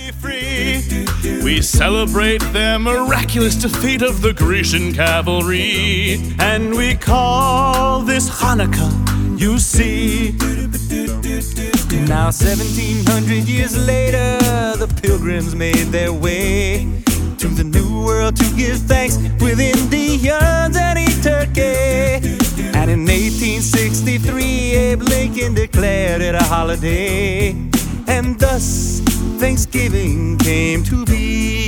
be free. We celebrate their miraculous defeat of the Grecian cavalry, and we call this Hanukkah, you see. Now 1700 years later, the pilgrims made their way to the New World to give thanks with Indians and eat turkey. And in 1863, Abe Lincoln declared it a holiday, and thus Thanksgiving came to be.